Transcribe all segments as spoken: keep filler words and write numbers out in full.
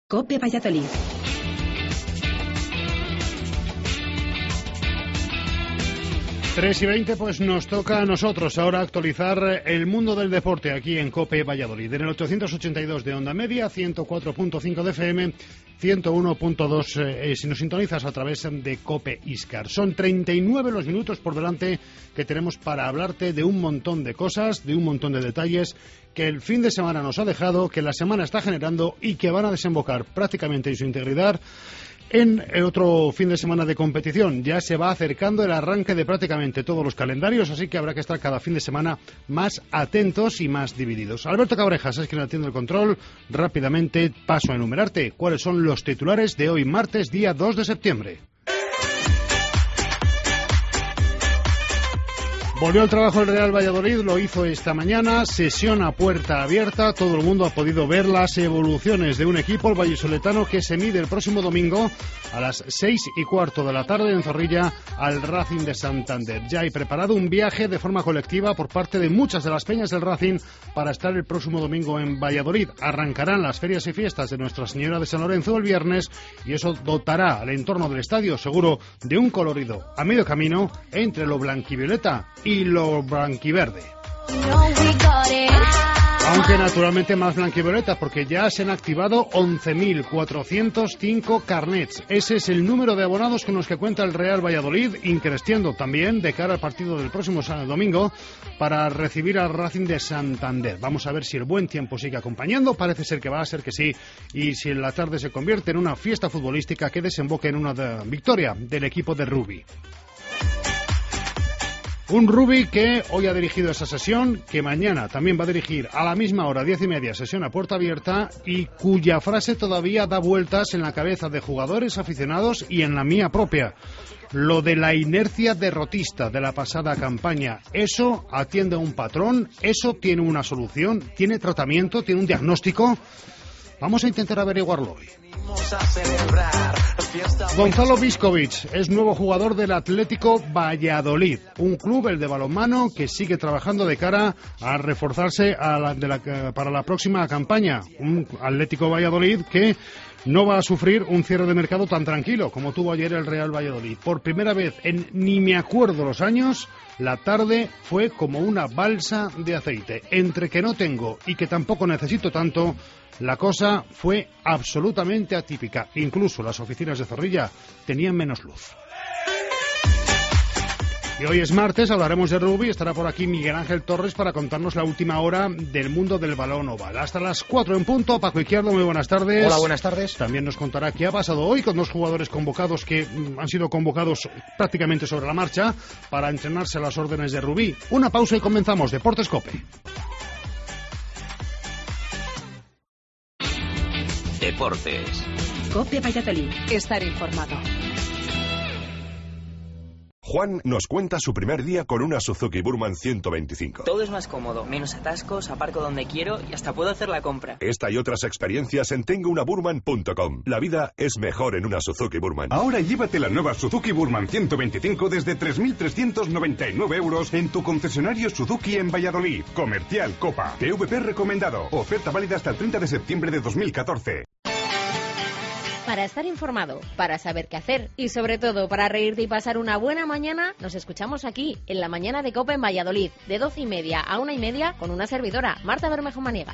COPE Valladolid. tres y veinte, pues nos toca a nosotros ahora actualizar el mundo del deporte aquí en COPE Valladolid. En el ochocientos ochenta y dos de onda media, ciento cuatro punto cinco de F M, ciento uno punto dos eh, si nos sintonizas a través de COPE Iscar. Son treinta y nueve los minutos por delante que tenemos para hablarte de un montón de cosas, de un montón de detalles que el fin de semana nos ha dejado, que la semana está generando y que van a desembocar prácticamente en su integridad en el otro fin de semana de competición. Ya se va acercando el arranque de prácticamente todos los calendarios, así que habrá que estar cada fin de semana más atentos y más divididos. Alberto Cabrejas es quien atiende el control. Rápidamente paso a enumerarte cuáles son los titulares de hoy, martes, día dos de septiembre. Volvió al trabajo el Real Valladolid, lo hizo esta mañana, sesión a puerta abierta, todo el mundo ha podido ver las evoluciones de un equipo, el vallisoletano, que se mide el próximo domingo a las seis y cuarto de la tarde en Zorrilla al Racing de Santander. Ya hay preparado un viaje de forma colectiva por parte de muchas de las peñas del Racing para estar el próximo domingo en Valladolid. Arrancarán las ferias y fiestas de Nuestra Señora de San Lorenzo el viernes y eso dotará al entorno del estadio seguro de un colorido a medio camino entre lo blanquivioleta y lo blanquiverde. Aunque naturalmente más blanquivioleta, porque ya se han activado once mil cuatrocientos cinco carnets. Ese es el número de abonados con los que cuenta el Real Valladolid, increciendo también de cara al partido del próximo domingo para recibir al Racing de Santander. Vamos a ver si el buen tiempo sigue acompañando, parece ser que va a ser que sí, y si en la tarde se convierte en una fiesta futbolística que desemboque en una de victoria del equipo de Rubi. Un Rubi que hoy ha dirigido esa sesión, que mañana también va a dirigir a la misma hora, diez y media, sesión a puerta abierta, y cuya frase todavía da vueltas en la cabeza de jugadores, aficionados y en la mía propia. Lo de la inercia derrotista de la pasada campaña, ¿eso atiende a un patrón? ¿Eso tiene una solución? ¿Tiene tratamiento? ¿Tiene un diagnóstico? Vamos a intentar averiguarlo hoy. Gonzalo Viskovic es nuevo jugador del Atlético Valladolid, un club, el de balonmano, que sigue trabajando de cara a reforzarse a la, de la, para la próxima campaña. Un Atlético Valladolid que no va a sufrir un cierre de mercado tan tranquilo como tuvo ayer el Real Valladolid. Por primera vez en ni me acuerdo los años, la tarde fue como una balsa de aceite. Entre que no tengo y que tampoco necesito tanto, la cosa fue absolutamente atípica. Incluso las oficinas de Zorrilla tenían menos luz. Y hoy es martes, hablaremos de rugby. Estará por aquí Miguel Ángel Torres para contarnos la última hora del mundo del balón oval. Hasta las cuatro en punto. Paco Izquierdo, muy buenas tardes. Hola, buenas tardes. También nos contará qué ha pasado hoy con dos jugadores convocados que mm, han sido convocados prácticamente sobre la marcha para entrenarse a las órdenes de rugby. Una pausa y comenzamos. Deportes COPE. Deportes. COPE Valladolid. Estar informado. Juan nos cuenta su primer día con una Suzuki Burman ciento veinticinco. Todo es más cómodo, menos atascos, aparco donde quiero y hasta puedo hacer la compra. Esta y otras experiencias en tengo una burman punto com. La vida es mejor en una Suzuki Burman. Ahora llévate la nueva Suzuki Burman ciento veinticinco desde tres mil trescientos noventa y nueve euros en tu concesionario Suzuki en Valladolid. Comercial Copa. T V P recomendado. Oferta válida hasta el treinta de septiembre de dos mil catorce. Para estar informado, para saber qué hacer y sobre todo para reírte y pasar una buena mañana, nos escuchamos aquí en la mañana de COPE en Valladolid, de doce y media a una y media con una servidora, Marta Bermejo Maniega.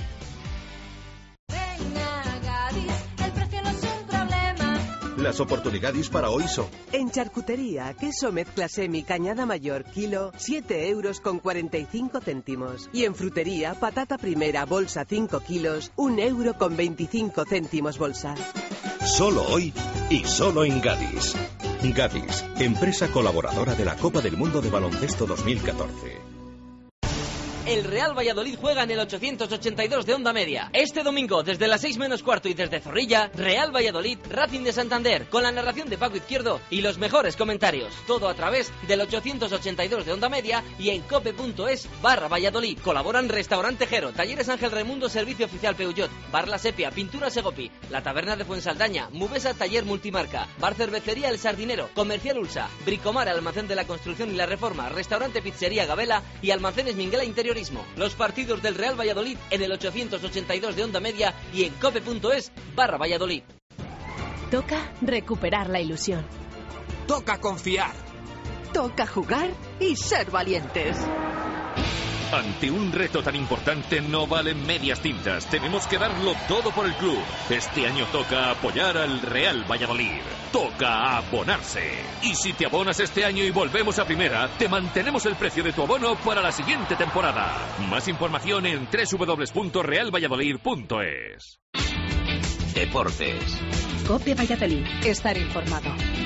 Las oportunidades para hoy son: en charcutería, queso mezcla semi cañada mayor kilo, siete euros con cuarenta y cinco céntimos. Y en frutería, patata primera bolsa cinco kilos, un euro con veinticinco céntimos bolsa. Solo hoy y solo en Gadis. Gadis, empresa colaboradora de la Copa del Mundo de Baloncesto dos mil catorce. El Real Valladolid juega en el ochocientos ochenta y dos de onda media. Este domingo, desde las seis menos cuarto y desde Zorrilla, Real Valladolid, Racing de Santander, con la narración de Paco Izquierdo y los mejores comentarios. Todo a través del ochocientos ochenta y dos de onda media y en cope.es barra Valladolid. Colaboran Restaurante Jero, Talleres Ángel Raimundo, Servicio Oficial Peugeot, Bar La Sepia, Pintura Segopi, La Taberna de Fuensaldaña, Mubesa Taller Multimarca, Bar Cervecería El Sardinero, Comercial Ulsa, Bricomar Almacén de la Construcción y la Reforma, Restaurante Pizzería Gabela y Almacenes Minguela Interior interiorismo. Los partidos del Real Valladolid en el ochocientos ochenta y dos de Onda Media y en cope.es barra Valladolid. Toca recuperar la ilusión. Toca confiar. Toca jugar y ser valientes. Ante un reto tan importante no valen medias tintas. Tenemos que darlo todo por el club. Este año toca apoyar al Real Valladolid. Toca abonarse. Y si te abonas este año y volvemos a primera, te mantenemos el precio de tu abono para la siguiente temporada. Más información en doble u doble u doble u punto real valladolid punto es. Deportes. Cope Valladolid. Estar informado.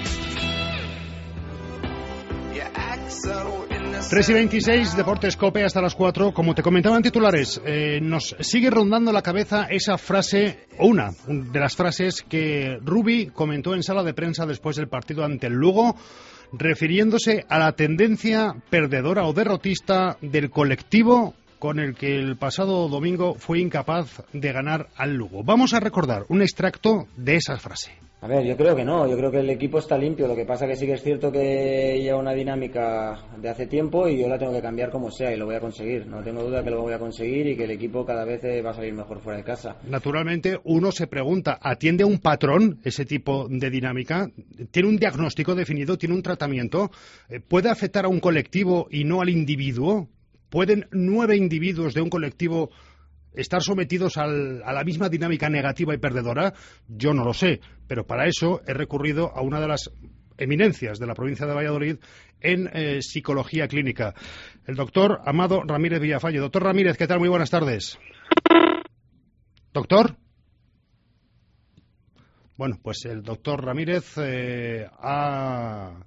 tres y veintiséis, Deportes Cope hasta las cuatro. Como te comentaba en titulares, eh, nos sigue rondando la cabeza esa frase, o una de las frases que Rubi comentó en sala de prensa después del partido ante el Lugo, refiriéndose a la tendencia perdedora o derrotista del colectivo con el que el pasado domingo fue incapaz de ganar al Lugo. Vamos a recordar un extracto de esa frase. A ver, yo creo que no, yo creo que el equipo está limpio, lo que pasa que sí que es cierto que lleva una dinámica de hace tiempo y yo la tengo que cambiar como sea y lo voy a conseguir, no tengo duda que lo voy a conseguir y que el equipo cada vez va a salir mejor fuera de casa. Naturalmente uno se pregunta, ¿atiende a un patrón ese tipo de dinámica? ¿Tiene un diagnóstico definido? ¿Tiene un tratamiento? ¿Puede afectar a un colectivo y no al individuo? ¿Pueden nueve individuos de un colectivo estar sometidos al, a la misma dinámica negativa y perdedora? Yo no lo sé, pero para eso he recurrido a una de las eminencias de la provincia de Valladolid en eh, psicología clínica, el doctor Amado Ramírez Villafañe. Doctor Ramírez, ¿qué tal? Muy buenas tardes. ¿Doctor? Bueno, pues el doctor Ramírez eh, ha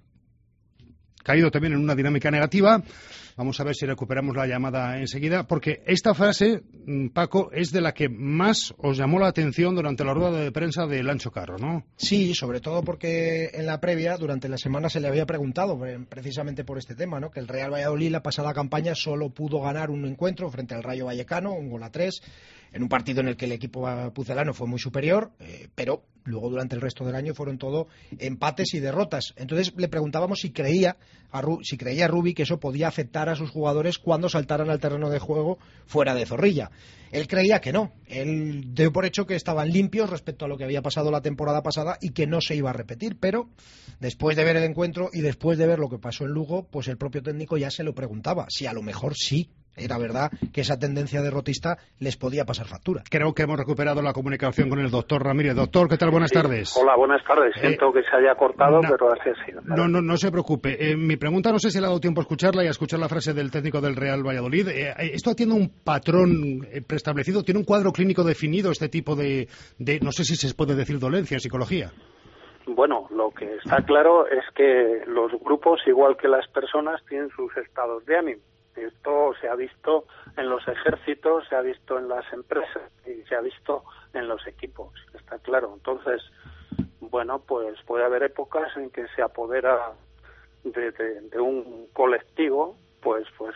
caído también en una dinámica negativa. Vamos a ver si recuperamos la llamada enseguida, porque esta frase, Paco, es de la que más os llamó la atención durante la rueda de prensa de Lancho Carro, ¿no? Sí, sobre todo porque en la previa, durante la semana, se le había preguntado precisamente por este tema, ¿no? Que el Real Valladolid la pasada campaña solo pudo ganar un encuentro frente al Rayo Vallecano, un gol a tres, en un partido en el que el equipo pucelano fue muy superior, eh, pero luego durante el resto del año fueron todo empates y derrotas. Entonces le preguntábamos si creía a Ru, si creía a Rubi que eso podía afectar a sus jugadores cuando saltaran al terreno de juego fuera de Zorrilla. Él creía que no. Él dio por hecho que estaban limpios respecto a lo que había pasado la temporada pasada y que no se iba a repetir, pero después de ver el encuentro y después de ver lo que pasó en Lugo, pues el propio técnico ya se lo preguntaba, si a lo mejor sí era verdad que esa tendencia derrotista les podía pasar factura. Creo que hemos recuperado la comunicación con el doctor Ramírez. Doctor, ¿qué tal? Buenas sí. tardes. Hola, buenas tardes. Siento eh, que se haya cortado, no, pero así ha sido. No, no, no se preocupe. Eh, mi pregunta, no sé si le ha dado tiempo a escucharla y a escuchar la frase del técnico del Real Valladolid. Eh, ¿Esto tiene un patrón eh, preestablecido? ¿Tiene un cuadro clínico definido este tipo de, de, no sé si se puede decir dolencia en psicología? Bueno, lo que está claro es que los grupos, igual que las personas, tienen sus estados de ánimo. Esto se ha visto en los ejércitos, se ha visto en las empresas y se ha visto en los equipos, está claro. Entonces, bueno, pues puede haber épocas en que se apodera de, de, de un colectivo, pues, pues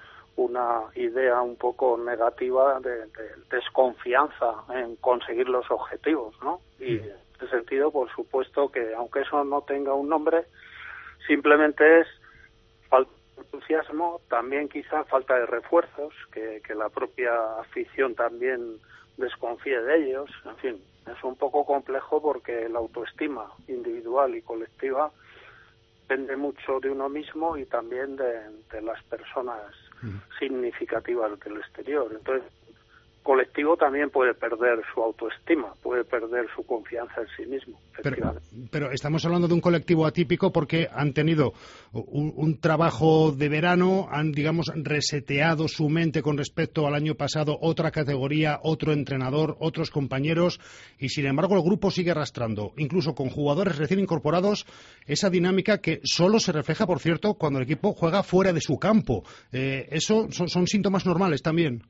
una idea un poco negativa de, de desconfianza en conseguir los objetivos, ¿no? Y en ese sentido, por supuesto que aunque eso no tenga un nombre, simplemente es falta entusiasmo, también quizá falta de refuerzos, que, que la propia afición también desconfíe de ellos, en fin, es un poco complejo porque la autoestima individual y colectiva depende mucho de uno mismo y también de, de las personas mm. significativas del exterior. Entonces, colectivo también puede perder su autoestima, puede perder su confianza en sí mismo. Pero, pero estamos hablando de un colectivo atípico porque han tenido un, un trabajo de verano, han, digamos, reseteado su mente con respecto al año pasado, otra categoría, otro entrenador, otros compañeros, y sin embargo el grupo sigue arrastrando, incluso con jugadores recién incorporados, esa dinámica que solo se refleja, por cierto, cuando el equipo juega fuera de su campo. Eh, ¿Eso son, son síntomas normales también?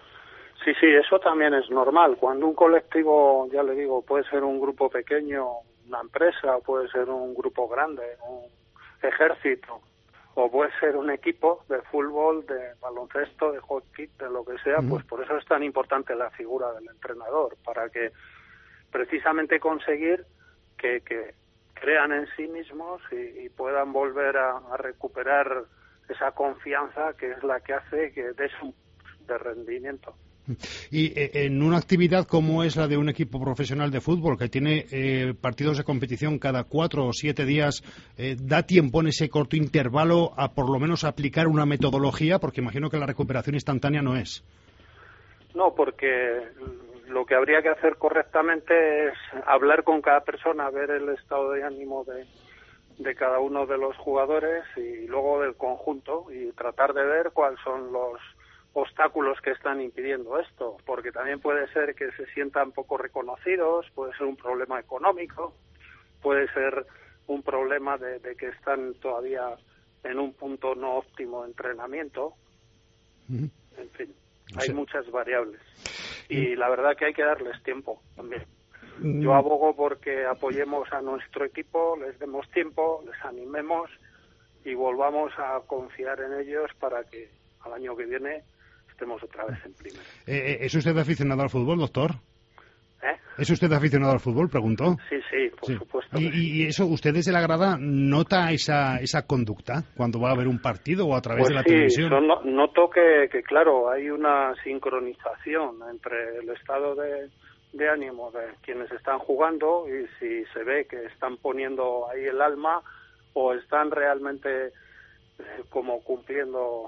Sí, sí, eso también es normal. Cuando un colectivo, ya le digo, puede ser un grupo pequeño, una empresa, puede ser un grupo grande, un ejército, o puede ser un equipo de fútbol, de baloncesto, de hockey, de lo que sea, uh-huh. pues por eso es tan importante la figura del entrenador, para que precisamente conseguir que, que crean en sí mismos y, y puedan volver a, a recuperar esa confianza que es la que hace que des un de rendimiento. Y eh, en una actividad como es la de un equipo profesional de fútbol que tiene eh, partidos de competición cada cuatro o siete días, eh, ¿da tiempo en ese corto intervalo a por lo menos aplicar una metodología? Porque imagino que la recuperación instantánea no es. No, porque lo que habría que hacer correctamente es hablar con cada persona, ver el estado de ánimo de, de cada uno de los jugadores y luego del conjunto y tratar de ver cuáles son los obstáculos que están impidiendo esto, porque también puede ser que se sientan poco reconocidos, puede ser un problema económico, puede ser un problema de, de que están todavía en un punto no óptimo de entrenamiento, uh-huh. En fin, hay sí. muchas variables y la verdad que hay que darles tiempo también. Uh-huh. Yo abogo porque apoyemos a nuestro equipo, les demos tiempo, les animemos y volvamos a confiar en ellos para que al año que viene estemos otra vez en primera. Eh, ¿Es usted aficionado al fútbol, doctor? ¿Eh? ¿Es usted aficionado al fútbol? Preguntó. Sí, sí, por sí. supuesto. ¿Y, sí. ¿Y eso, usted desde la grada nota esa esa conducta cuando va a ver un partido o a través pues de la sí, televisión? Yo no, noto que, que, claro, hay una sincronización entre el estado de, de ánimo de quienes están jugando y si se ve que están poniendo ahí el alma o están realmente eh, como cumpliendo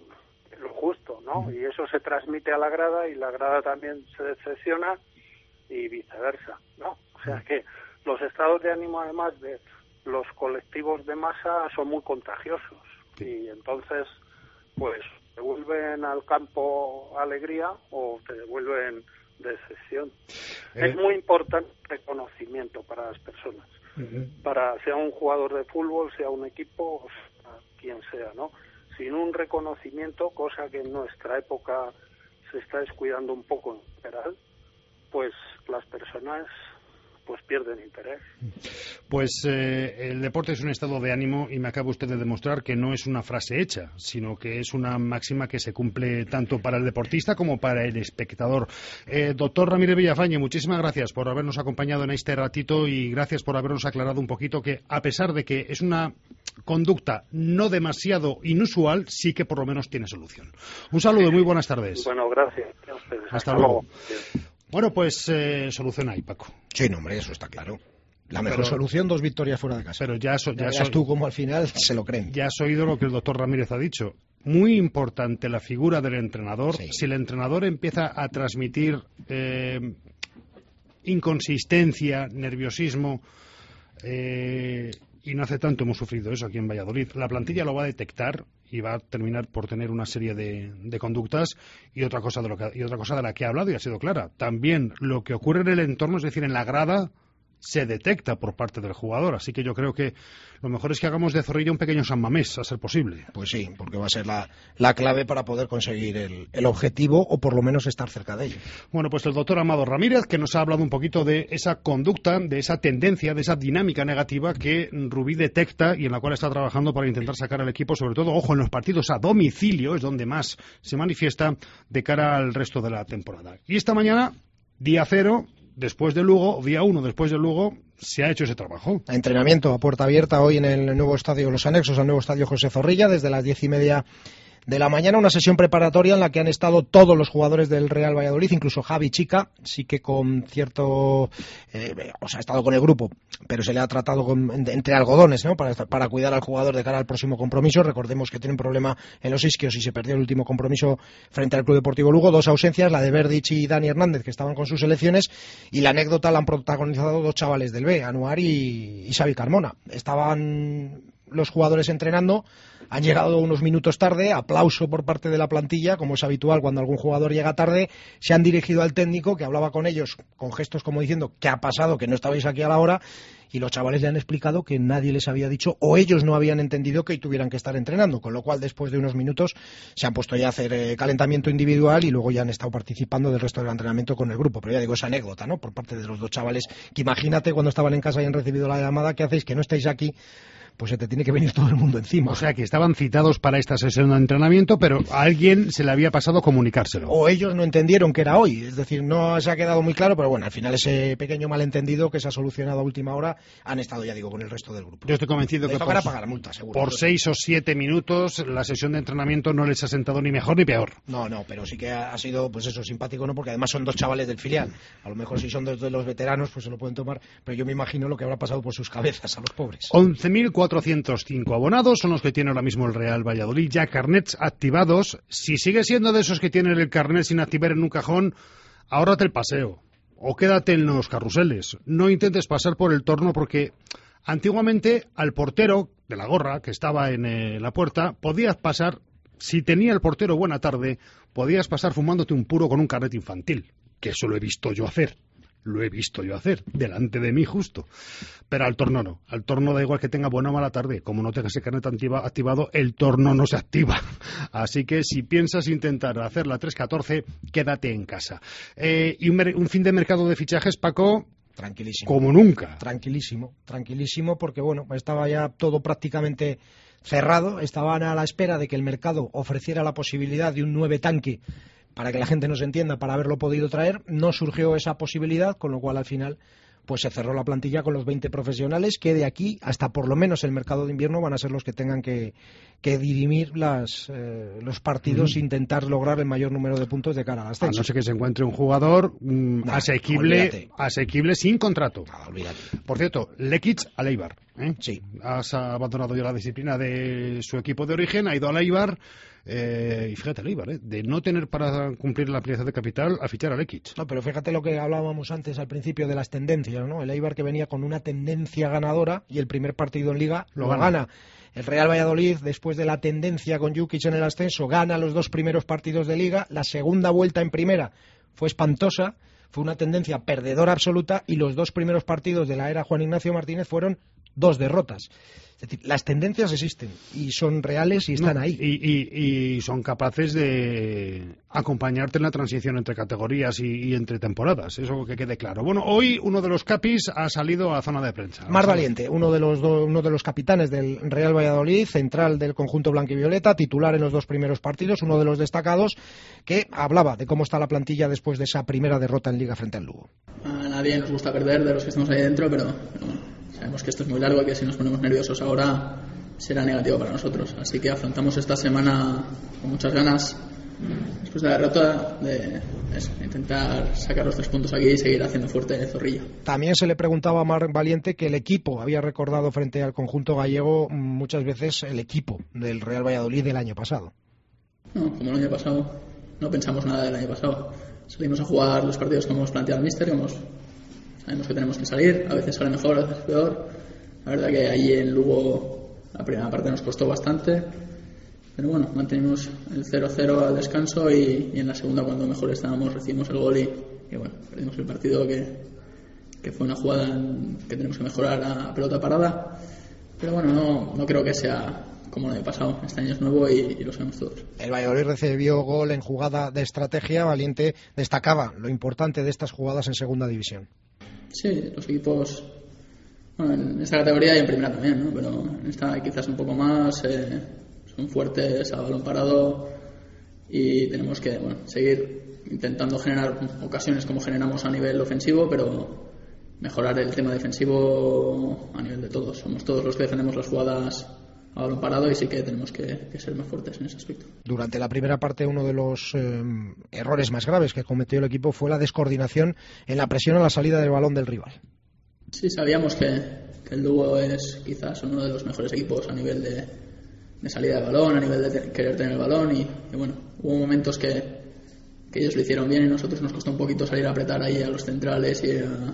lo justo, ¿no? Uh-huh. Y eso se transmite a la grada y la grada también se decepciona y viceversa, ¿no? O sea que los estados de ánimo, además de los colectivos de masa, son muy contagiosos sí. Y entonces, pues, te devuelven al campo alegría o te devuelven decepción. Eh. Es muy importante el reconocimiento para las personas, uh-huh. para sea un jugador de fútbol, sea un equipo, o sea, quien sea, ¿no? Sin un reconocimiento, cosa que en nuestra época se está descuidando un poco en general, pues las personas pues pierden interés. Pues eh, el deporte es un estado de ánimo y me acaba usted de demostrar que no es una frase hecha, sino que es una máxima que se cumple tanto para el deportista como para el espectador. Eh, doctor Ramírez Villafañe, muchísimas gracias por habernos acompañado en este ratito y gracias por habernos aclarado un poquito que, a pesar de que es una conducta no demasiado inusual, sí que por lo menos tiene solución. Un saludo, muy buenas tardes. Bueno, gracias. Hasta, Hasta luego. luego. Bueno, pues eh, solución hay, Paco. Sí, no, hombre, eso está claro. La mejor pero, solución, dos victorias fuera de casa. Pero ya, so, ya, ya so, tú como al final se lo creen. Ya has oído lo que el doctor Ramírez ha dicho. Muy importante la figura del entrenador. Sí. Si el entrenador empieza a transmitir eh, inconsistencia, nerviosismo, eh, y no hace tanto hemos sufrido eso aquí en Valladolid, la plantilla lo va a detectar y va a terminar por tener una serie de, de conductas y otra cosa de lo que, y otra cosa de la que ha hablado y ha sido clara. También lo que ocurre en el entorno, es decir, en la grada, se detecta por parte del jugador. Así que yo creo que lo mejor es que hagamos de Zorrilla un pequeño San Mamés, a ser posible. Pues sí, porque va a ser la, la clave para poder conseguir el, el objetivo o por lo menos estar cerca de ello. Bueno, pues el doctor Amado Ramírez, que nos ha hablado un poquito de esa conducta, de esa tendencia, de esa dinámica negativa que Rubí detecta y en la cual está trabajando para intentar sacar al equipo, sobre todo, ojo, en los partidos a domicilio, es donde más se manifiesta de cara al resto de la temporada. Y esta mañana, día cero, después de Lugo, día uno después de Lugo, se ha hecho ese trabajo. Entrenamiento a puerta abierta hoy en el nuevo estadio, los anexos al nuevo estadio José Zorrilla, desde las diez y media de la mañana, una sesión preparatoria en la que han estado todos los jugadores del Real Valladolid, incluso Javi Chica, sí que con cierto, eh, o sea, ha estado con el grupo, pero se le ha tratado con, entre algodones, ¿no? Para, para cuidar al jugador de cara al próximo compromiso. Recordemos que tiene un problema en los isquios y se perdió el último compromiso frente al Club Deportivo Lugo. Dos ausencias, la de Verdic y Dani Hernández, que estaban con sus selecciones, y la anécdota la han protagonizado dos chavales del B, Anuar y, y Xavi Carmona. Estaban los jugadores entrenando, han llegado unos minutos tarde, aplauso por parte de la plantilla, como es habitual cuando algún jugador llega tarde, se han dirigido al técnico, que hablaba con ellos con gestos como diciendo, ¿qué ha pasado? Que no estabais aquí a la hora, y los chavales le han explicado que nadie les había dicho, o ellos no habían entendido que tuvieran que estar entrenando, con lo cual después de unos minutos se han puesto ya a hacer eh, calentamiento individual y luego ya han estado participando del resto del entrenamiento con el grupo. Pero ya digo, esa anécdota, ¿no?, por parte de los dos chavales, que imagínate cuando estaban en casa y han recibido la llamada, ¿qué hacéis? Que no estáis aquí pues se te tiene que venir todo el mundo encima. O sea que estaban citados para esta sesión de entrenamiento, pero a alguien se le había pasado comunicárselo. O ellos no entendieron que era hoy, es decir, no se ha quedado muy claro, pero bueno, al final ese pequeño malentendido que se ha solucionado a última hora, han estado, ya digo, con el resto del grupo. Yo estoy convencido que por, pagar multa, seguro, por seis o siete minutos la sesión de entrenamiento no les ha sentado ni mejor ni peor. No, no, pero sí que ha sido, pues eso, simpático, ¿no? Porque además son dos chavales del filial. A lo mejor si son dos de los veteranos, pues se lo pueden tomar, pero yo me imagino lo que habrá pasado por sus cabezas a los pobres. once mil cuatrocientos cinco abonados son los que tiene ahora mismo el Real Valladolid, ya carnets activados. Si sigue siendo de esos que tienen el carnet sin activar en un cajón, ahórrate el paseo o quédate en los carruseles. No intentes pasar por el torno porque antiguamente al portero de la gorra que estaba en eh, la puerta podías pasar, si tenía el portero buena tarde, podías pasar fumándote un puro con un carnet infantil, que eso lo he visto yo hacer. Lo he visto yo hacer, delante de mí justo. Pero al torno no. Al torno da igual que tenga buena o mala tarde. Como no tenga ese carnet activado, el torno no se activa. Así que si piensas intentar hacer la tres catorce, quédate en casa. Eh, y un, un fin de mercado de fichajes, Paco... Tranquilísimo. Como nunca. Tranquilísimo, tranquilísimo, porque bueno, estaba ya todo prácticamente cerrado. Estaban a la espera de que el mercado ofreciera la posibilidad de un nueve tanque, para que la gente nos entienda, para haberlo podido traer. No surgió esa posibilidad, con lo cual al final pues se cerró la plantilla con los veinte profesionales, que de aquí hasta por lo menos el mercado de invierno van a ser los que tengan que, que dirimir las, eh, los partidos e mm. intentar lograr el mayor número de puntos de cara al ascenso. A no ser que se encuentre un jugador mm, nah, asequible, asequible sin contrato. Nah, olvídate. Por cierto, Lekic al Eibar. ¿eh? Sí. Has abandonado ya la disciplina de su equipo de origen, ha ido al Eibar. Eh, y fíjate, el Eibar, ¿eh? de no tener para cumplir la ampliación de capital a fichar a Lekic. No, pero fíjate lo que hablábamos antes al principio de las tendencias, ¿no? El Eibar que venía con una tendencia ganadora y el primer partido en Liga lo, lo gana. gana. El Real Valladolid, después de la tendencia con Jukic en el ascenso, gana los dos primeros partidos de Liga. La segunda vuelta en primera fue espantosa, fue una tendencia perdedora absoluta y los dos primeros partidos de la era Juan Ignacio Martínez fueron dos derrotas. Es decir, las tendencias existen y son reales y están no, ahí. Y, y, y son capaces de acompañarte en la transición entre categorías y, y entre temporadas, eso que quede claro. Bueno, hoy uno de los capis ha salido a zona de prensa. Más Valiente, uno de los do, uno de los capitanes del Real Valladolid, central del conjunto blanquivioleta, titular en los dos primeros partidos, uno de los destacados, que hablaba de cómo está la plantilla después de esa primera derrota en Liga frente al Lugo. A nadie nos gusta perder de los que estamos ahí dentro, pero, pero bueno. Sabemos que esto es muy largo y que si nos ponemos nerviosos ahora será negativo para nosotros. Así que afrontamos esta semana con muchas ganas, después de la derrota, de eso, intentar sacar los tres puntos aquí y seguir haciendo fuerte el Zorrilla. También se le preguntaba a Marc Valiente que el equipo había recordado frente al conjunto gallego muchas veces el equipo del Real Valladolid del año pasado. No, como el año pasado, no pensamos nada del año pasado. Salimos a jugar los partidos como hemos planteado el míster, como hemos... Sabemos que tenemos que salir, a veces sale mejor, a veces peor. La verdad que allí en Lugo la primera parte nos costó bastante, pero bueno, mantenimos el cero cero al descanso y, y en la segunda, cuando mejor estábamos, recibimos el gol y, y bueno, perdimos el partido, que, que fue una jugada en, que tenemos que mejorar a pelota parada, pero bueno, no, no creo que sea como el año pasado. Este año es nuevo y, y lo sabemos todos. El Valladolid recibió gol en jugada de estrategia. Valiente destacaba lo importante de estas jugadas en segunda división. Sí, los equipos, bueno, en esta categoría y en primera también, ¿no? Pero en esta quizás un poco más, eh, son fuertes a balón parado y tenemos que, bueno, seguir intentando generar ocasiones como generamos a nivel ofensivo, pero mejorar el tema defensivo a nivel de todos. Somos todos los que defendemos las jugadas a balón parado y sí que tenemos que, que ser más fuertes en ese aspecto. Durante la primera parte, uno de los eh, errores más graves que cometió el equipo fue la descoordinación en la presión a la salida del balón del rival. Sí, sabíamos que, que el Lugo es quizás uno de los mejores equipos a nivel de, de salida de balón, a nivel de te- querer tener el balón y, y bueno, hubo momentos que, que ellos lo hicieron bien y nosotros nos costó un poquito salir a apretar ahí a los centrales y a,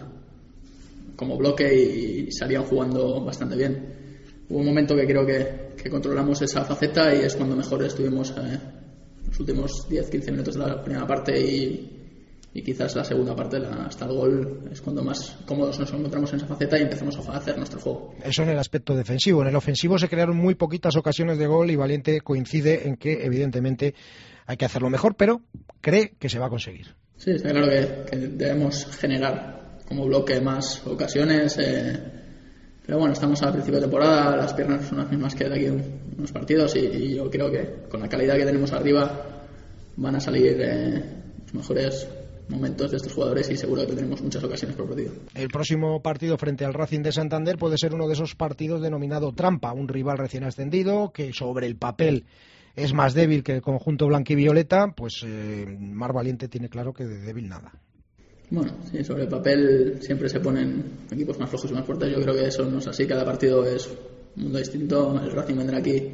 como bloque y, y salían jugando bastante bien. Hubo un momento que creo que, que controlamos esa faceta y es cuando mejor estuvimos eh, los últimos diez a quince minutos de la primera parte y, y quizás la segunda parte la, hasta el gol es cuando más cómodos nos encontramos en esa faceta y empezamos a hacer nuestro juego. Eso en el aspecto defensivo. En el ofensivo se crearon muy poquitas ocasiones de gol y Valiente coincide en que evidentemente hay que hacerlo mejor, pero cree que se va a conseguir. Sí, está claro que, que debemos generar como bloque más ocasiones. Eh, Pero bueno, estamos al principio de temporada, las piernas son las mismas que de aquí unos partidos y, y yo creo que con la calidad que tenemos arriba van a salir eh, los mejores momentos de estos jugadores y seguro que tendremos muchas ocasiones por partido. El próximo partido frente al Racing de Santander puede ser uno de esos partidos denominado trampa, un rival recién ascendido que sobre el papel es más débil que el conjunto blanquivioleta, pues eh, Mar Valiente tiene claro que de débil nada. Bueno, sí, sobre el papel siempre se ponen equipos más flojos y más fuertes. Yo creo que eso no es así. Cada partido es un mundo distinto. El Racing vendrá aquí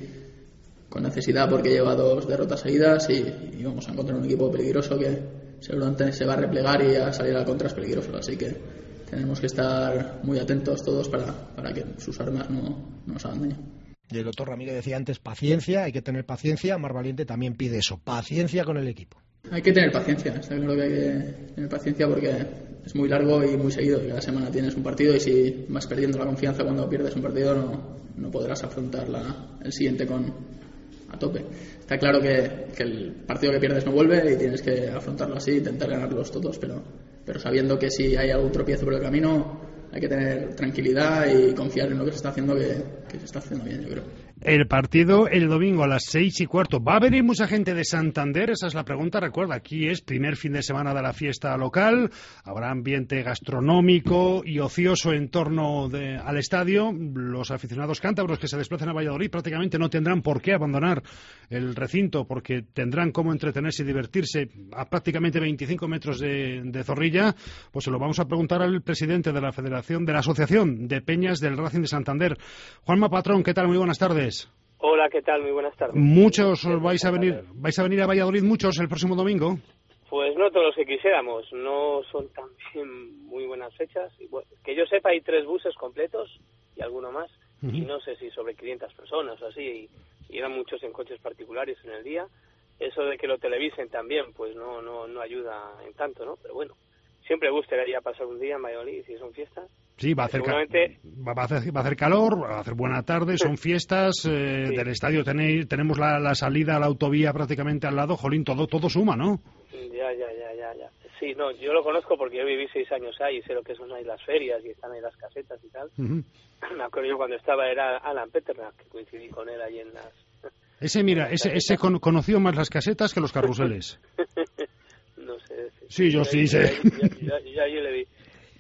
con necesidad porque lleva dos derrotas seguidas y, y vamos a encontrar un equipo peligroso que seguramente se va a replegar y a salir a la contra es peligroso. Así que tenemos que estar muy atentos todos para, para que sus armas no, no nos hagan daño. Y el doctor Ramírez decía antes paciencia, hay que tener paciencia. Mar Valiente también pide eso, paciencia con el equipo. Hay que tener paciencia, está claro que hay que tener paciencia porque es muy largo y muy seguido. Cada semana tienes un partido y si vas perdiendo la confianza cuando pierdes un partido no, no podrás afrontar la, el siguiente con a tope. Está claro que, que el partido que pierdes no vuelve y tienes que afrontarlo así, intentar ganarlos todos, pero, pero sabiendo que si hay algún tropiezo por el camino hay que tener tranquilidad y confiar en lo que se está haciendo, que, que se está haciendo bien, yo creo. El partido el domingo a las seis y cuarto. ¿Va a venir mucha gente de Santander? Esa es la pregunta. Recuerda, aquí es primer fin de semana de la fiesta local. Habrá ambiente gastronómico y ocioso en torno de, al estadio. Los aficionados cántabros que se desplacen a Valladolid prácticamente no tendrán por qué abandonar el recinto porque tendrán cómo entretenerse y divertirse a prácticamente veinticinco metros de, de Zorrilla. Pues se lo vamos a preguntar al presidente de la Federación, de la Asociación de Peñas del Racing de Santander. Juanma Patrón, ¿qué tal? Muy buenas tardes. Hola, ¿qué tal? Muy buenas tardes. ¿Muchos vais a venir vais a venir a Valladolid, muchos, el próximo domingo? Pues no todos los que quisiéramos, no son también muy buenas fechas. Y bueno, que yo sepa, hay tres buses completos y alguno más, uh-huh. Y no sé si sobre quinientas personas o así, y, y eran muchos en coches particulares en el día. Eso de que lo televisen también, pues no no no ayuda en tanto, ¿no? Pero bueno, siempre gustaría pasar un día en Valladolid si son fiestas. Sí, va a, hacer Seguramente... va, a hacer, va a hacer calor, va a hacer buena tarde, son fiestas, eh, sí. Del estadio tenéis, tenemos la, la salida a la autovía prácticamente al lado, jolín, todo todo suma, ¿no? Ya, ya, ya, ya, ya. Sí, no, yo lo conozco porque yo viví seis años ahí y sé lo que son ahí las ferias y están ahí las casetas y tal. Uh-huh. Me acuerdo yo cuando estaba, era Alan Peternak, que coincidí con él ahí en las... Ese, mira, ese, ese con, conoció más las casetas que los carruseles. No sé. Sí, sí yo sí sé. Ya, ya, ya yo le vi.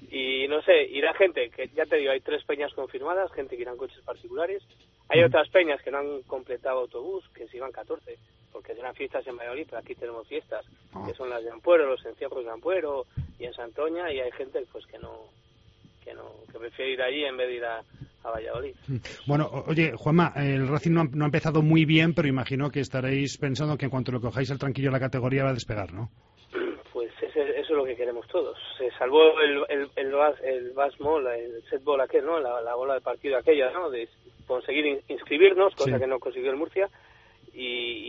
Y no sé, irá gente, que ya te digo, hay tres peñas confirmadas, gente que irán coches particulares. Hay otras peñas que no han completado autobús, que se iban catorce, porque serán fiestas en Valladolid, pero aquí tenemos fiestas, que son las de Ampuero, los encierros de Ampuero y en Santoña, y hay gente pues que no, que no, que prefiere ir allí en vez de ir a, a Valladolid. Bueno, oye, Juanma, el Racing no ha, no ha empezado muy bien, pero imagino que estaréis pensando que en cuanto lo cojáis el tranquillo de la categoría va a despegar, ¿no? Pues ese, eso es lo que queremos todos. Se salvó el el el, el Basmol, el setball aquel, ¿no? La, la bola de partido aquella, ¿no? De conseguir in, inscribirnos, cosa sí. que no consiguió el Murcia, y,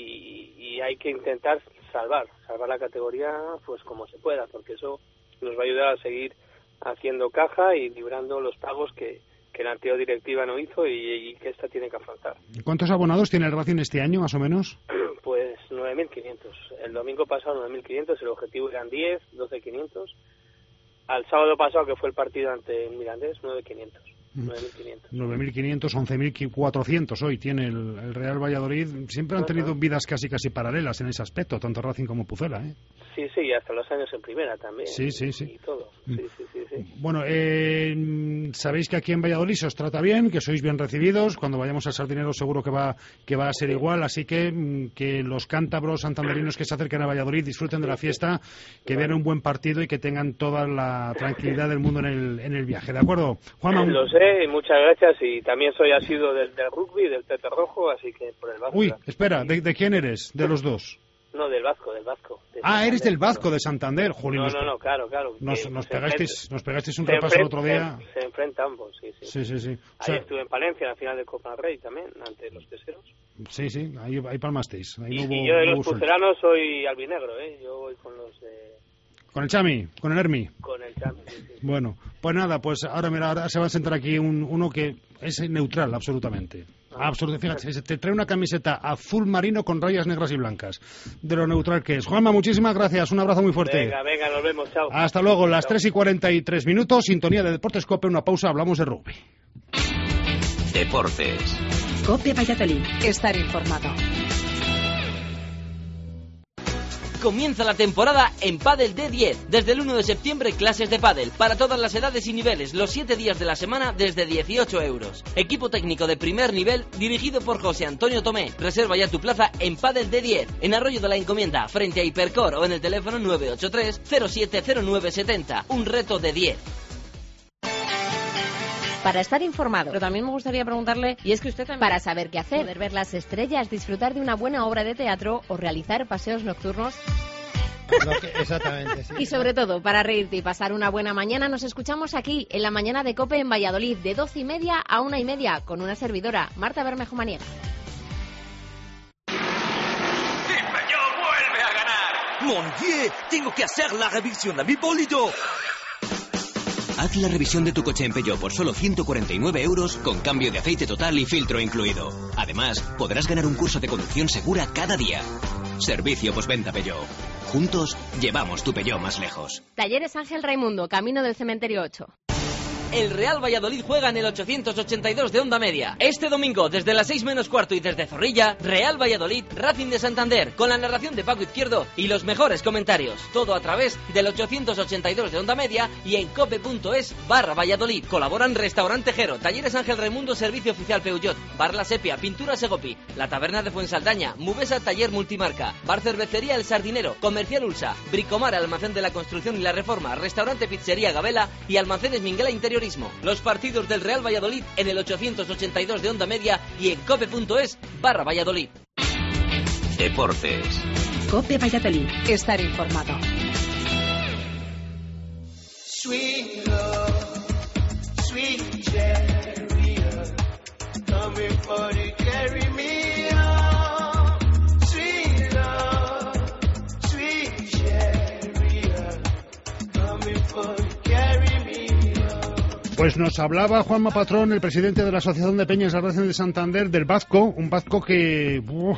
y, y hay que intentar salvar, salvar la categoría pues como se pueda, porque eso nos va a ayudar a seguir haciendo caja y librando los pagos que, que la anterior directiva no hizo y, y que esta tiene que afrontar. ¿Cuántos abonados tiene el Racing este año, más o menos? Pues nueve mil quinientos. El domingo pasado nueve mil quinientos, el objetivo eran diez, doce mil quinientos. Al sábado pasado, que fue el partido ante el Mirandés, nueve mil quinientos. nueve mil quinientos, once mil cuatrocientos hoy tiene el, el Real Valladolid. Siempre han tenido vidas casi casi paralelas en ese aspecto, tanto Racing como Pucela, ¿eh? Sí, sí, hasta los años en primera también. Sí, sí, sí. Y todo. Sí, sí, sí, sí. Bueno, eh, sabéis que aquí en Valladolid se os trata bien, que sois bien recibidos. Cuando vayamos al Sardinero seguro que va que va a ser sí. igual. Así que que los cántabros santanderinos que se acerquen a Valladolid disfruten de la fiesta, que vean un buen partido y que tengan toda la tranquilidad del mundo en el, en el viaje. ¿De acuerdo? Juanma, Lo sé, muchas gracias. Y también soy asiduo del, del rugby, del Pepe Rojo, así que por el Vasco. Uy, espera, ¿de, de quién eres? ¿De los dos? No, del Vasco, del Vasco. De ah, eres del Vasco, de Santander. Jolín, no, no, no, claro, claro. Nos, nos, pegasteis, nos pegasteis un repaso el otro día. Se, se enfrentan ambos, sí, sí. Sí, sí, sí. O sea, ahí estuve en Palencia, en la final de Copa del Rey también, ante los peseros. Sí, sí, ahí, ahí palmasteis. Ahí y, no hubo, y yo de no los pucelanos soy albinegro, ¿eh? Yo voy con los de... ¿Con el Chami? ¿Con el Hermi? Con el Chami, sí, sí. Bueno, pues nada, pues ahora mira, ahora se va a sentar aquí un, uno que es neutral, absolutamente. Ah, absolutamente. Fíjate, te trae una camiseta azul marino con rayas negras y blancas. De lo neutral que es. Juanma, muchísimas gracias. Un abrazo muy fuerte. Venga, venga, nos vemos. Chao. Hasta luego. Las Chao. tres y cuarenta y tres minutos. Sintonía de Deportes Cope. Una pausa. Hablamos de rugby. Deportes. COPE Valladolid. Estar informado. Comienza la temporada en Pádel D diez. Desde el uno de septiembre, clases de pádel para todas las edades y niveles, los siete días de la semana desde dieciocho euros. Equipo técnico de primer nivel dirigido por José Antonio Tomé. Reserva ya tu plaza en Pádel D diez, en Arroyo de la Encomienda, frente a Hipercor, o en el teléfono nueve ocho tres cero siete cero nueve siete cero. Un reto de diez. Para estar informado. Pero también me gustaría preguntarle, y es que usted también, para saber qué hacer, poder ver las estrellas, disfrutar de una buena obra de teatro o realizar paseos nocturnos. Que, exactamente, sí. Y sobre todo, para reírte y pasar una buena mañana, nos escuchamos aquí, en la mañana de COPE en Valladolid, de doce y media a una y media, con una servidora, Marta Bermejo Maniega. ¡Vuelve a ganar! ¡Mon Dieu! ¡Tengo que hacer la revisión de mi bólido! Haz la revisión de tu coche en Peugeot por solo ciento cuarenta y nueve euros con cambio de aceite total y filtro incluido. Además, podrás ganar un curso de conducción segura cada día. Servicio postventa Peugeot. Juntos, llevamos tu Peugeot más lejos. Talleres Ángel Raimundo, camino del Cementerio ocho. El Real Valladolid juega en el ochocientos ochenta y dos de Onda Media. Este domingo, desde las seis menos cuarto y desde Zorrilla, Real Valladolid, Racing de Santander, con la narración de Paco Izquierdo y los mejores comentarios. Todo a través del ochocientos ochenta y dos de Onda Media y en cope.es barra Valladolid. Colaboran Restaurante Jero, Talleres Ángel Raimundo, Servicio Oficial Peugeot, Bar La Sepia, Pintura Segopi, La Taberna de Fuensaldaña, Mubesa Taller Multimarca, Bar Cervecería El Sardinero, Comercial Ulsa, Bricomar Almacén de la Construcción y la Reforma, Restaurante Pizzería Gabela y Almacenes Minguela Interior. Los partidos del Real Valladolid en el ochocientos ochenta y dos de Onda Media y en cope.es barra Valladolid. Deportes. COPE Valladolid. Estar informado. Sweet love, sweet chariot, coming for to carry me on. Sweet love, sweet chariot, coming for to carry me. Pues nos hablaba Juanma Patrón, el presidente de la Asociación de Peñas de Racing de Santander, del Vasco, un Vasco que uh,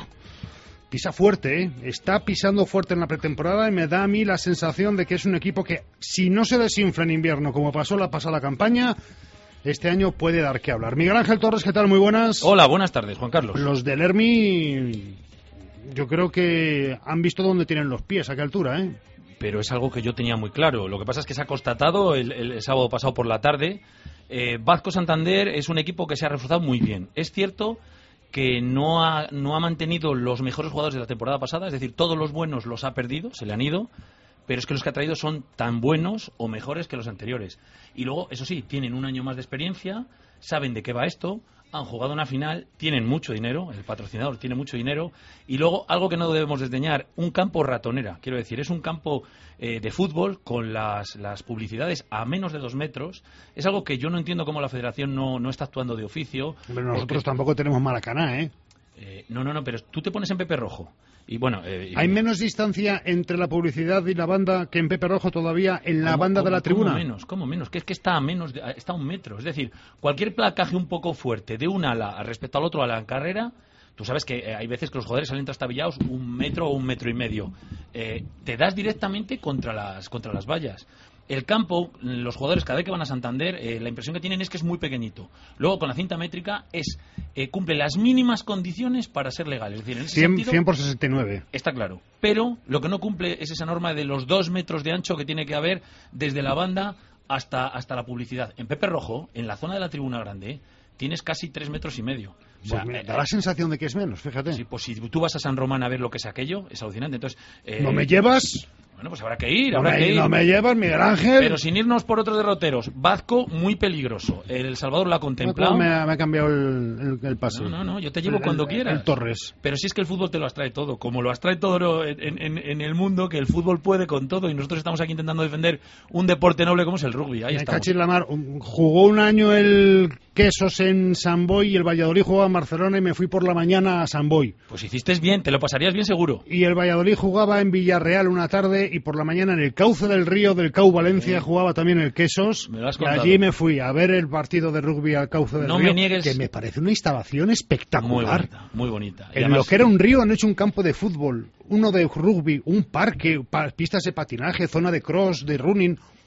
pisa fuerte, ¿eh? Está pisando fuerte en la pretemporada y me da a mí la sensación de que es un equipo que, si no se desinfla en invierno como pasó la pasada campaña, este año puede dar que hablar. Miguel Ángel Torres, ¿qué tal? Muy buenas. Hola, buenas tardes, Juan Carlos. Los del Hermi, yo creo que han visto dónde tienen los pies, a qué altura, ¿eh? Pero es algo que yo tenía muy claro. Lo que pasa es que se ha constatado el, el, el sábado pasado por la tarde. Eh, Vasco Santander es un equipo que se ha reforzado muy bien. Es cierto que no ha, no ha mantenido los mejores jugadores de la temporada pasada, es decir, todos los buenos los ha perdido, se le han ido, pero es que los que ha traído son tan buenos o mejores que los anteriores. Y luego, eso sí, tienen un año más de experiencia, saben de qué va esto, han jugado una final, tienen mucho dinero, el patrocinador tiene mucho dinero, y luego, algo que no debemos desdeñar, un campo ratonera, quiero decir, es un campo eh, de fútbol con las, las publicidades a menos de dos metros, es algo que yo no entiendo cómo la federación no, no está actuando de oficio. Pero nosotros porque... tampoco tenemos Maracaná, ¿eh? Eh, no, no, no, pero tú te pones en Pepe Rojo. Y bueno, eh, y... ¿Hay menos distancia entre la publicidad y la banda que en Pepe Rojo todavía en la ¿Cómo, banda cómo, de la tribuna? ¿Cómo menos? ¿Cómo menos? Que es que está a menos, de, está a un metro. Es decir, cualquier placaje un poco fuerte de un ala respecto al otro ala en carrera, tú sabes que eh, hay veces que los jugadores salen trastabillados un metro o un metro y medio. Eh, te das directamente contra las, contra las vallas. El campo, los jugadores cada vez que van a Santander, eh, la impresión que tienen es que es muy pequeñito. Luego, con la cinta métrica, es eh, cumple las mínimas condiciones para ser legal. Es decir, en ese cien, sentido, cien por sesenta y nueve. Está claro. Pero lo que no cumple es esa norma de los dos metros de ancho que tiene que haber desde la banda hasta, hasta la publicidad. En Pepe Rojo, en la zona de la tribuna grande, tienes casi tres metros y medio. O sea, pues me da la sensación de que es menos, fíjate. Sí, pues si tú vas a San Román a ver lo que es aquello, es alucinante. Entonces, eh, ¿no me llevas? Bueno, pues habrá que ir, no habrá me, que ir. No me llevas, Miguel Ángel. Pero sin irnos por otros derroteros. Vasco, muy peligroso. El Salvador lo ha contemplado. Me ha, me ha cambiado el, el, el pase. No, no, no, yo te llevo el, cuando el, quieras. El Torres. Pero si es que el fútbol te lo abstrae todo. Como lo abstrae todo en, en, en el mundo, que el fútbol puede con todo. Y nosotros estamos aquí intentando defender un deporte noble como es el rugby. Ahí está. La mar. Jugó un año el Quesos en San Boi y el Valladolid jugaba en Barcelona y me fui por la mañana a San Boi. Pues hiciste bien, te lo pasarías bien seguro. Y el Valladolid jugaba en Villarreal una tarde y por la mañana en el Cauce del Río del Cau Valencia sí. Jugaba también el Quesos. Me lo has y allí me fui a ver el partido de rugby al Cauce del no Río. Me niegues... Que me parece una instalación espectacular. Muy bonita, muy bonita. En además... lo que era un río han hecho un campo de fútbol, uno de rugby, un parque, pa pistas de patinaje, zona de cross, de running.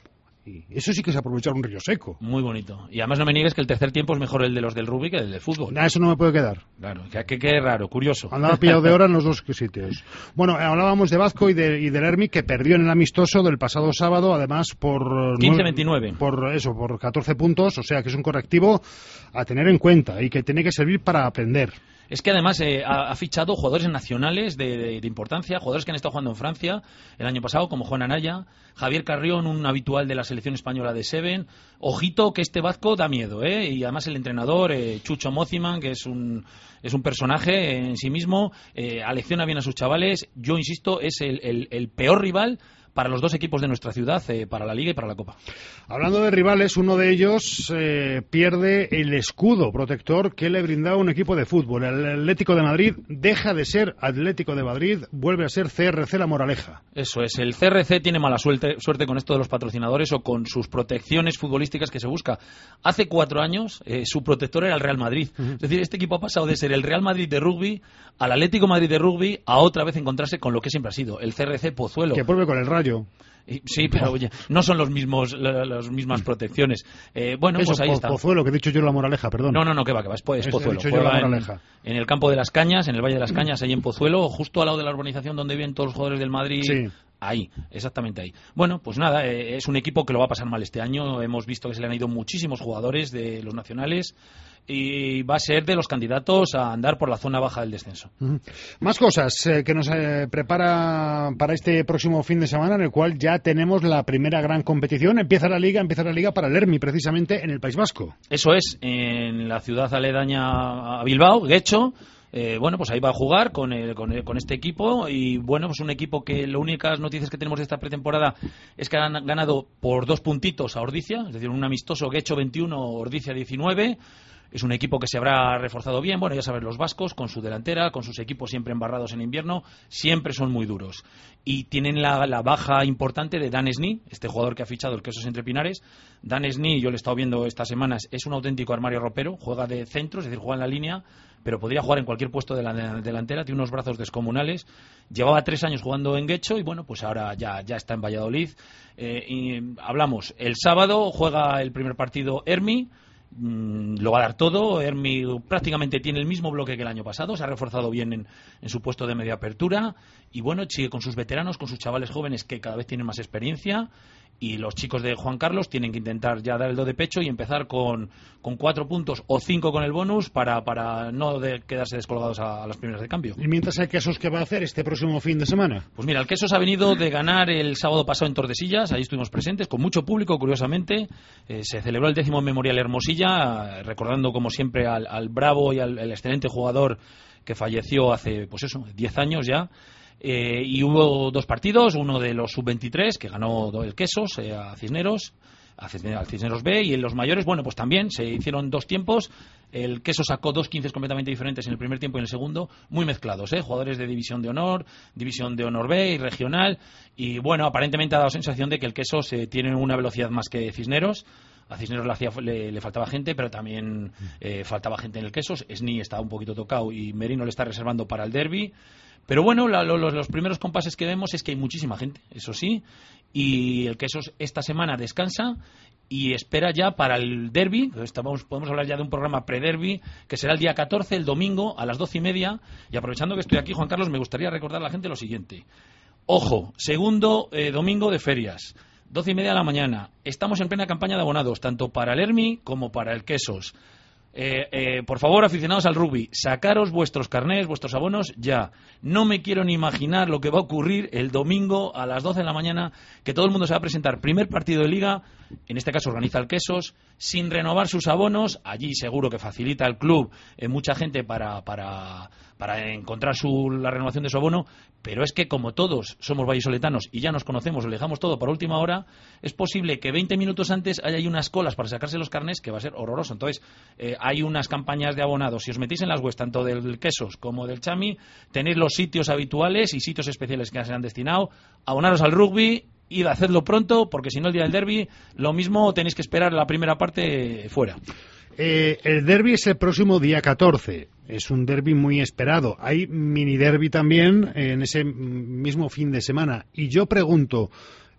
Y eso sí que es aprovechar un río seco. Muy bonito. Y además no me niegues que el tercer tiempo es mejor el de los del rugby que el del fútbol. Nah, eso no me puede quedar. Claro, que, que, que raro, curioso. Andaba pillado de hora en los dos sitios. Bueno, hablábamos de Vazco y, de, y del Hermi, que perdió en el amistoso del pasado sábado, además por... quince veintinueve. Por eso, por catorce puntos, o sea que es un correctivo a tener en cuenta y que tiene que servir para aprender. Es que además eh, ha, ha fichado jugadores nacionales de, de, de importancia, jugadores que han estado jugando en Francia el año pasado, como Juan Anaya, Javier Carrión, un habitual de la selección española de Seven. Ojito que este Vazco da miedo, ¿eh? Y además el entrenador, eh, Chucho Mociman, que es un, es un personaje en sí mismo, eh, alecciona bien a sus chavales. Yo insisto, es el, el, el peor rival para los dos equipos de nuestra ciudad, eh, para la Liga y para la Copa. Hablando de rivales, uno de ellos eh, pierde el escudo protector que le brindaba un equipo de fútbol. El Atlético de Madrid deja de ser Atlético de Madrid, vuelve a ser C R C La Moraleja. Eso es, el C R C tiene mala suerte, suerte con esto de los patrocinadores o con sus protecciones futbolísticas que se busca. Hace cuatro años eh, su protector era el Real Madrid. Uh-huh. Es decir, este equipo ha pasado de ser el Real Madrid de rugby al Atlético Madrid de rugby a otra vez encontrarse con lo que siempre ha sido, el C R C Pozuelo. Que vuelve con el Rayo. Sí, pero oye, no son los mismos las mismas protecciones. Eh, bueno, Eso, pues ahí po, está. Pozuelo, que he dicho yo La Moraleja, perdón. No, no, no, que va, que va, es, es Pozuelo. He dicho yo La Moraleja. En, en el campo de las Cañas, en el Valle de las Cañas, ahí en Pozuelo, justo al lado de la urbanización donde viven todos los jugadores del Madrid. Sí. Ahí, exactamente ahí. Bueno, pues nada, eh, es un equipo que lo va a pasar mal este año. Hemos visto que se le han ido muchísimos jugadores de los nacionales y va a ser de los candidatos a andar por la zona baja del descenso. Uh-huh. Más cosas eh, que nos eh, prepara para este próximo fin de semana, en el cual ya tenemos la primera gran competición. Empieza la Liga, empieza la Liga para el Hermi, precisamente en el País Vasco. Eso es, en la ciudad aledaña a Bilbao, Guecho. Eh, bueno, pues ahí va a jugar con, el, con, el, con este equipo y bueno, pues un equipo que las únicas noticias que tenemos de esta pretemporada es que han ganado por dos puntitos a Ordicia, es decir, un amistoso Guecho veintiuno, Ordicia diecinueve. Es un equipo que se habrá reforzado bien. Bueno, ya sabes, los vascos con su delantera, con sus equipos siempre embarrados en invierno, siempre son muy duros. Y tienen la, la baja importante de Dan Sni, este jugador que ha fichado el Quesos Entre Pinares. Dan Sni, yo le he estado viendo estas semanas, es un auténtico armario ropero, juega de centro, es decir, juega en la línea, pero podría jugar en cualquier puesto de la delantera, tiene unos brazos descomunales. Llevaba tres años jugando en Guecho y bueno, pues ahora ya, ya está en Valladolid. Eh, y hablamos, el sábado juega el primer partido Hermi. Mm, lo va a dar todo. Hermi prácticamente tiene el mismo bloque que el año pasado, se ha reforzado bien en, en su puesto de media apertura y bueno, sigue con sus veteranos, con sus chavales jóvenes que cada vez tienen más experiencia, y los chicos de Juan Carlos tienen que intentar ya dar el do de pecho y empezar con, con cuatro puntos o cinco con el bonus para, para no de quedarse descolgados a, a las primeras de cambio. ¿Y mientras el Quesos qué va a hacer este próximo fin de semana? Pues mira, el Quesos ha venido de ganar el sábado pasado en Tordesillas, ahí estuvimos presentes, con mucho público, curiosamente. Eh, se celebró el décimo Memorial Hermosilla, recordando como siempre al, al bravo y al, al excelente jugador que falleció hace, pues eso, diez años ya. Eh, y hubo dos partidos, uno de los sub veintitrés que ganó el Quesos eh, a Cisneros, a Cisneros, al Cisneros B, y en los mayores, bueno, pues también se hicieron dos tiempos. El Queso sacó dos quince completamente diferentes en el primer tiempo y en el segundo, muy mezclados, ¿eh? Jugadores de División de Honor, División de Honor B y Regional, y bueno, aparentemente ha dado sensación de que el Quesos eh, tiene una velocidad más que Cisneros. A Cisneros le, hacía, le, le faltaba gente, pero también eh, faltaba gente en el Quesos. Sni estaba un poquito tocado y Merino le está reservando para el derbi. Pero bueno, la, lo, los, los primeros compases que vemos es que hay muchísima gente, eso sí, y el Quesos esta semana descansa y espera ya para el derbi. Estamos, podemos hablar ya de un programa pre-derbi que será el día catorce, el domingo, a las doce y media. Y aprovechando que estoy aquí, Juan Carlos, me gustaría recordar a la gente lo siguiente. Ojo, segundo eh, domingo de ferias, doce y media de la mañana. Estamos en plena campaña de abonados, tanto para el Hermi como para el Quesos. Eh, eh, por favor, aficionados al rugby, sacaros vuestros carnés, vuestros abonos ya. No me quiero ni imaginar lo que va a ocurrir el domingo a las doce de la mañana, que todo el mundo se va a presentar. Primer partido de liga, en este caso organiza el Quesos, sin renovar sus abonos. Allí seguro que facilita el club eh, mucha gente para, para, para encontrar su, la renovación de su abono. Pero es que como todos somos vallisoletanos y ya nos conocemos, lo dejamos todo para última hora, es posible que veinte minutos antes haya ahí unas colas para sacarse los carnés que va a ser horroroso. Entonces, eh, hay unas campañas de abonados. Si os metéis en las webs, tanto del Quesos como del Chami, tenéis los sitios habituales y sitios especiales que se han destinado. Abonaros al rugby, id a hacerlo pronto, porque si no el día del derbi, lo mismo tenéis que esperar la primera parte fuera. Eh, el derbi es el próximo día catorce. Es un derbi muy esperado. Hay mini derbi también en ese mismo fin de semana. Y yo pregunto,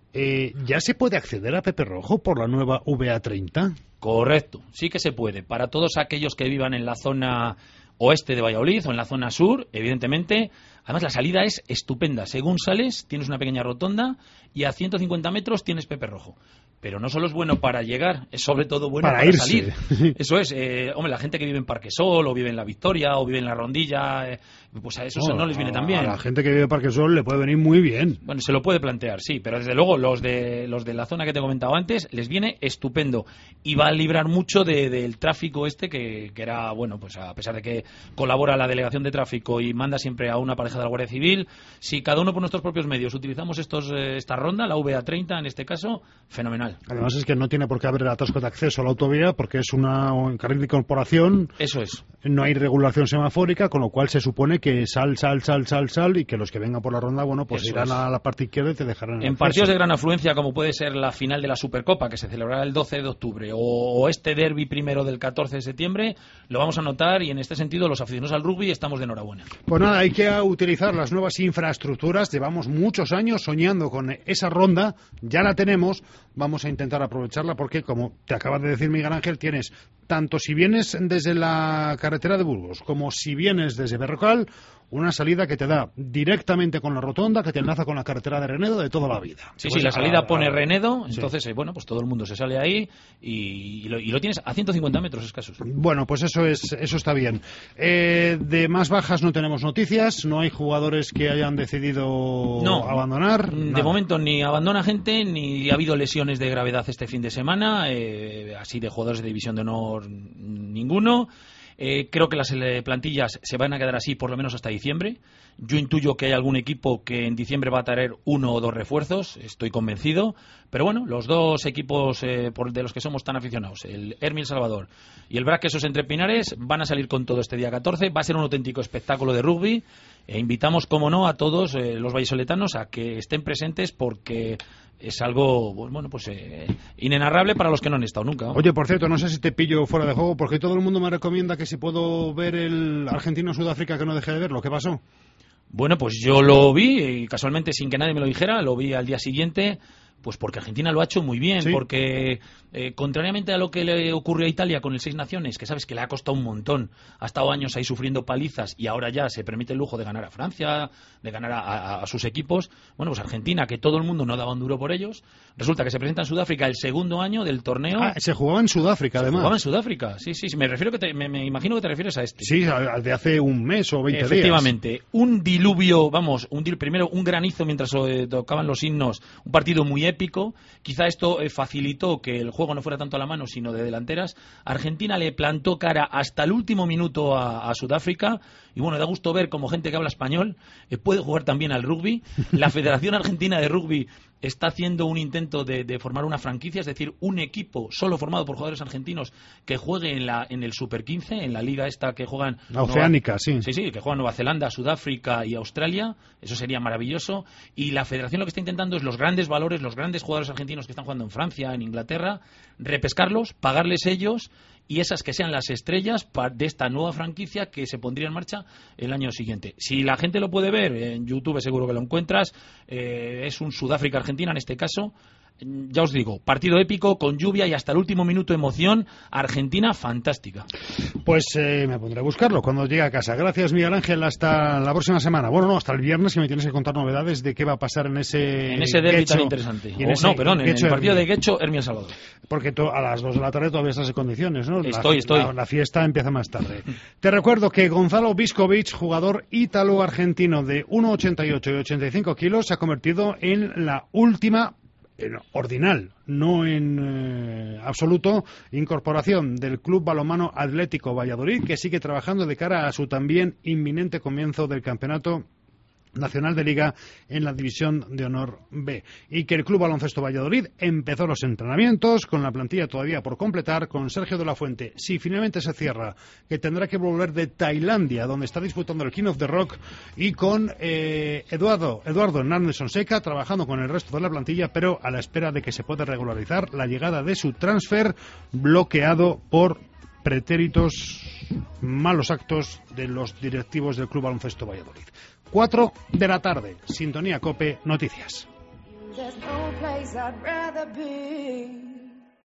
Eh, ¿Ya se puede acceder a Pepe Rojo por la nueva V A treinta? Correcto, sí que se puede. Para todos aquellos que vivan en la zona oeste de Valladolid o en la zona sur, evidentemente. Además, la salida es estupenda. Según sales, tienes una pequeña rotonda y a ciento cincuenta metros tienes Pepe Rojo. Pero no solo es bueno para llegar, es sobre todo bueno para, para salir. Eso es, eh, hombre, la gente que vive en Parquesol, o vive en La Victoria, o vive en La Rondilla, eh, pues a eso no, no les viene tan bien. A la gente que vive en Parquesol le puede venir muy bien. Bueno, se lo puede plantear, sí, pero desde luego los de los de la zona que te he comentado antes les viene estupendo y va a librar mucho de, del tráfico este que, que era, bueno, pues a pesar de que colabora la Delegación de Tráfico y manda siempre a una pareja de la Guardia Civil, si cada uno por nuestros propios medios utilizamos estos eh, esta ronda, la V A treinta en este caso, fenomenal. Además es que no tiene por qué haber el atasco de acceso a la autovía porque es una un carril de incorporación. Eso es. No hay regulación semafórica, con lo cual se supone que sal, sal, sal, sal, sal y que los que vengan por la ronda, bueno, pues Eso irán es. a la parte izquierda y te dejarán en partidos de gran afluencia, como puede ser la final de la Supercopa, que se celebrará el doce de octubre, o, o este derbi primero del catorce de septiembre, lo vamos a notar y en este sentido los aficionados al rugby estamos de enhorabuena. Pues nada, hay que utilizar las nuevas infraestructuras. Llevamos muchos años soñando con esa ronda, ya la tenemos, vamos a intentar aprovecharla porque, como te acaba de decir Miguel Ángel, tienes tanto si vienes desde la carretera de Burgos como si vienes desde Berrocal, una salida que te da directamente con la rotonda, que te enlaza con la carretera de Renedo de toda la vida. Sí, pues sí, la salida a, pone Renedo, sí. entonces, eh, bueno, pues todo el mundo se sale ahí y, y, lo, y lo tienes a ciento cincuenta metros escasos. Bueno, pues eso es eso está bien. Eh, de más bajas no tenemos noticias, no hay jugadores que hayan decidido no, abandonar. De nada. momento ni abandona gente, ni ha habido lesiones de gravedad este fin de semana, eh, así de jugadores de división de honor ninguno. Eh, creo que las eh, plantillas se van a quedar así por lo menos hasta diciembre. Yo intuyo que hay algún equipo que en diciembre va a traer uno o dos refuerzos, estoy convencido. Pero bueno, los dos equipos eh, por, de los que somos tan aficionados, el Hermi El Salvador y el Braquesos Entre Pinares, van a salir con todo este día catorce. Va a ser un auténtico espectáculo de rugby. E invitamos, como no, a todos eh, los vallisoletanos a que estén presentes porque es algo, bueno, pues eh, inenarrable para los que no han estado nunca, ¿no? Oye, por cierto, no sé si te pillo fuera de juego porque todo el mundo me recomienda que si puedo ver el Argentino-Sudáfrica que no deje de verlo. ¿Qué pasó? Bueno, pues yo lo vi y casualmente sin que nadie me lo dijera, lo vi al día siguiente. Pues porque Argentina lo ha hecho muy bien, ¿sí? Porque eh, contrariamente a lo que le ocurrió a Italia con el Seis Naciones, que sabes que le ha costado un montón, ha estado años ahí sufriendo palizas y ahora ya se permite el lujo de ganar a Francia, de ganar a, a, a sus equipos. Bueno, pues Argentina, que todo el mundo no daba un duro por ellos, resulta que se presenta en Sudáfrica el segundo año del torneo. Ah, se jugaba en Sudáfrica, se además. Se jugaba en Sudáfrica, sí, sí, sí. Me refiero que te, me, me imagino que te refieres a este. Sí, al de hace un mes o veinte días. Efectivamente, un diluvio, vamos, un dil, primero un granizo mientras eh, tocaban los himnos, un partido muy épico. Quizá esto eh, facilitó que el juego no fuera tanto a la mano, sino de delanteras. Argentina le plantó cara hasta el último minuto a, a Sudáfrica. Y bueno, da gusto ver como gente que habla español eh, puede jugar también al rugby. La Federación Argentina de Rugby está haciendo un intento de, de formar una franquicia, es decir, un equipo solo formado por jugadores argentinos que juegue en la en el Super quince, en la liga esta que juegan... La Oceánica, Nueva, sí. Sí, sí, que juegan Nueva Zelanda, Sudáfrica y Australia. Eso sería maravilloso. Y la Federación lo que está intentando es los grandes valores, los grandes jugadores argentinos que están jugando en Francia, en Inglaterra, repescarlos, pagarles ellos y esas que sean las estrellas de esta nueva franquicia que se pondría en marcha el año siguiente. Si la gente lo puede ver, en YouTube seguro que lo encuentras, eh, es un Sudáfrica-Argentina en este caso. Ya os digo, partido épico, con lluvia y hasta el último minuto emoción. Argentina, fantástica. Pues eh, me pondré a buscarlo cuando llegue a casa. Gracias, Miguel Ángel, hasta la próxima semana. Bueno, no, hasta el viernes, que me tienes que contar novedades de qué va a pasar en ese En ese derbi tan interesante. En o, ese, no, perdón, en el partido Hermi. de Guecho, Hermi El Salvador. Porque to, a las dos de la tarde todavía estás en condiciones, ¿no? Estoy, la, estoy. La, la fiesta empieza más tarde. Te recuerdo que Gonzalo Viscovic, jugador ítalo-argentino de uno ochenta y ocho y ochenta y cinco kilos, se ha convertido en la última... en ordinal, no en eh, absoluto, incorporación del Club Balonmano Atlético Valladolid, que sigue trabajando de cara a su también inminente comienzo del campeonato nacional de Liga en la División de Honor B. Y que el Club Baloncesto Valladolid empezó los entrenamientos con la plantilla todavía por completar, con Sergio de la Fuente, si finalmente se cierra, que tendrá que volver de Tailandia, donde está disputando el King of the Rock, y con eh, Eduardo, Eduardo Hernández Sonseca, trabajando con el resto de la plantilla, pero a la espera de que se pueda regularizar la llegada de su transfer, bloqueado por pretéritos, malos actos de los directivos del Club Baloncesto Valladolid. cuatro de la tarde, Sintonía COPE, noticias. there's no place I'd rather be.